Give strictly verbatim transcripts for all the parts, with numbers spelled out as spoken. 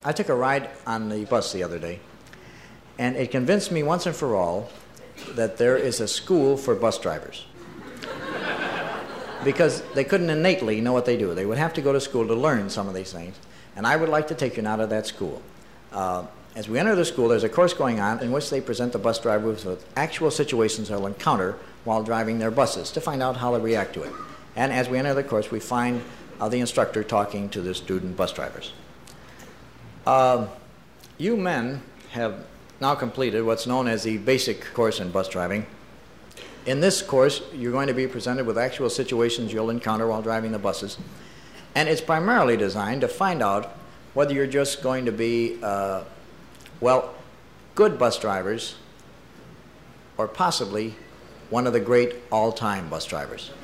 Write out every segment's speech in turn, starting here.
I took a ride on the bus the other day, and it convinced me once and for all that there is a school for bus drivers. Because they couldn't innately know what they do. They would have to go to school to learn some of these things. And I would like to take you now to that school. Uh, as we enter the school, there's a course going on in which they present the bus drivers with actual situations they'll encounter while driving their buses to find out how they react to it. And as we enter the course, we find uh, the instructor talking to the student bus drivers. Uh, you men have now completed what's known as the basic course in bus driving. In this course, you're going to be presented with actual situations you'll encounter while driving the buses. And it's primarily designed to find out whether you're just going to be, uh, well, good bus drivers or possibly one of the great all-time bus drivers.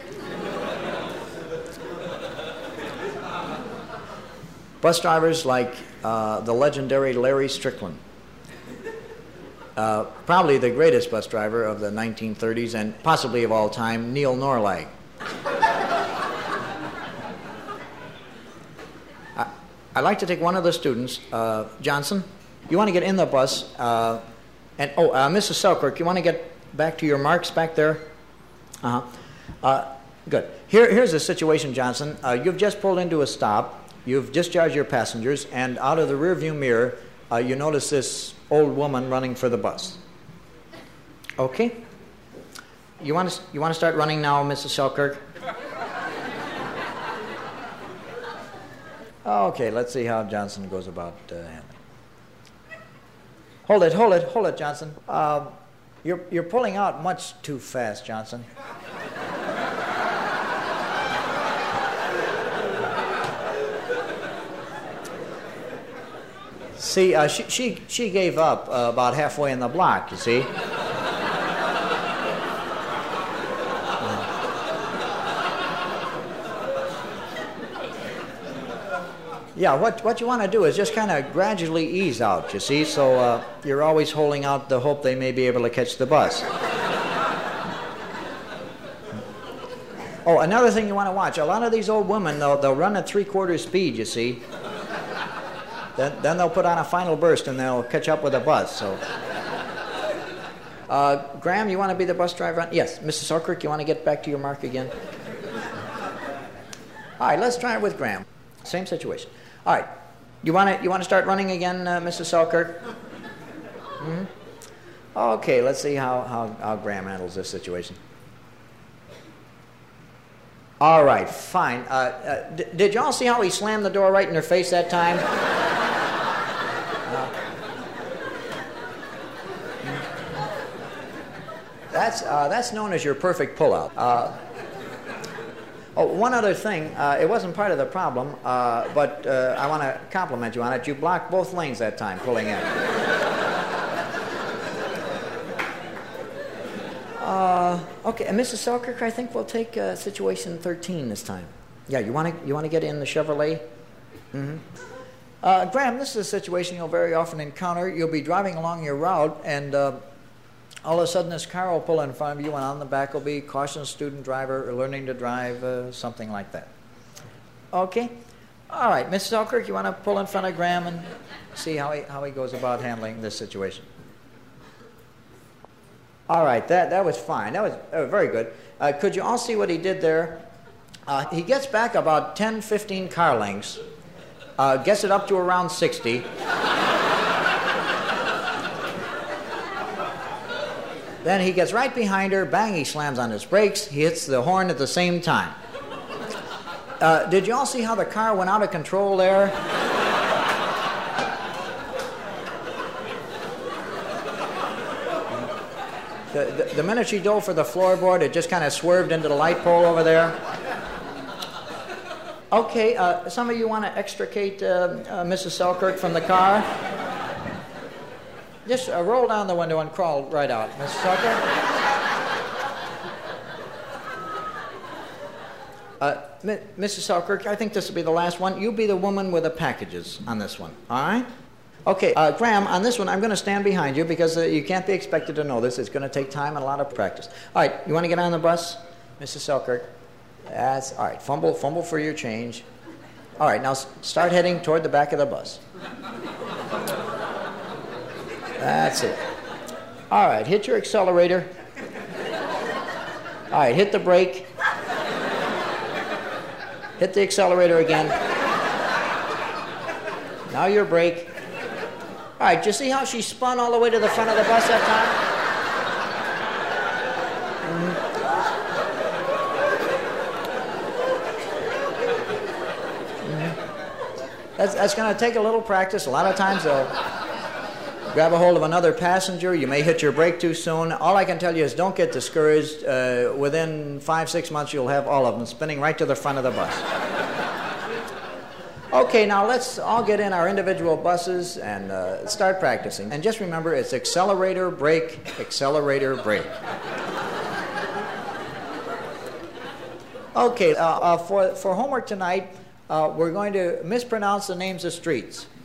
Bus drivers like uh, the legendary Larry Strickland. Uh, probably the greatest bus driver of the nineteen thirties and possibly of all time, Neil Norlag. I, I'd like to take one of the students, uh, Johnson. You want to get in the bus, uh, and oh, uh, Missus Selkirk, you want to get back to your marks back there? Uh-huh. Uh, good. Here, here's the situation, Johnson. Uh, you've just pulled into a stop. You've discharged your passengers, and out of the rearview mirror, uh, you notice this old woman running for the bus. Okay. You want to you want to start running now, Missus Selkirk? Okay. Let's see how Johnson goes about uh, handling. Hold it, hold it, hold it, Johnson. Uh, you're you're pulling out much too fast, Johnson. See, uh, she, she, she gave up uh, about halfway in the block, you see. Uh, yeah, what, what you want to do is just kind of gradually ease out, you see, so uh, you're always holding out the hope they may be able to catch the bus. Oh, another thing you want to watch, a lot of these old women, they'll, they'll run at three-quarter speed, you see. Then, then they'll put on a final burst and they'll catch up with the bus. So, uh, Graham, you want to be the bus driver? Yes, Missus Selkirk, you want to get back to your mark again? All right, let's try it with Graham. Same situation. All right, you want to you want to start running again, uh, Missus Selkirk? Mm-hmm. Okay, let's see how, how how Graham handles this situation. All right, fine. Uh, uh, d- did y'all see how he slammed the door right in her face that time? That's, uh, that's known as your perfect pullout. Uh, oh, one other thing. Uh, it wasn't part of the problem, uh, but uh, I want to compliment you on it. You blocked both lanes that time, pulling in. uh, okay, and Missus Selkirk, I think we'll take uh, situation thirteen this time. Yeah, you want to you want to get in the Chevrolet? Mm-hmm. Uh, Graham, this is a situation you'll very often encounter. You'll be driving along your route, and Uh, all of a sudden, this car will pull in front of you, and on the back will be caution student driver or learning to drive, uh, something like that. Okay? All right, Missus Selkirk, you want to pull in front of Graham and see how he, how he goes about handling this situation? All right, that, that was fine. That was uh, very good. Uh, could you all see what he did there? Uh, he gets back about ten, fifteen car lengths, uh, gets it up to around sixty. Then he gets right behind her, bang, he slams on his brakes, he hits the horn at the same time. Uh, did you all see how the car went out of control there? The, the, the minute she dove for the floorboard, it just kind of swerved into the light pole over there. Okay, uh, some of you want to extricate uh, uh, Missus Selkirk from the car? Just uh, roll down the window and crawl right out, Missus Selkirk. Uh, M- Missus Selkirk, I think this will be the last one. You be the woman with the packages on this one, all right? Okay, uh, Graham, on this one, I'm going to stand behind you because uh, you can't be expected to know this. It's going to take time and a lot of practice. All right, you want to get on the bus, Missus Selkirk? That's all right. Fumble, fumble for your change. All right, now start heading toward the back of the bus. That's it. All right, hit your accelerator. All right, hit the brake. Hit the accelerator again. Now your brake. All right, you see how she spun all the way to the front of the bus that time? Mm-hmm. Mm-hmm. That's, that's going to take a little practice. A lot of times they'll grab a hold of another passenger. You may hit your brake too soon. All I can tell you is don't get discouraged. Uh, within five, six months, you'll have all of them spinning right to the front of the bus. Okay, now let's all get in our individual buses and uh, start practicing. And just remember, it's accelerator, brake, accelerator, brake. Okay, uh, uh, for, for homework tonight, uh, we're going to mispronounce the names of streets.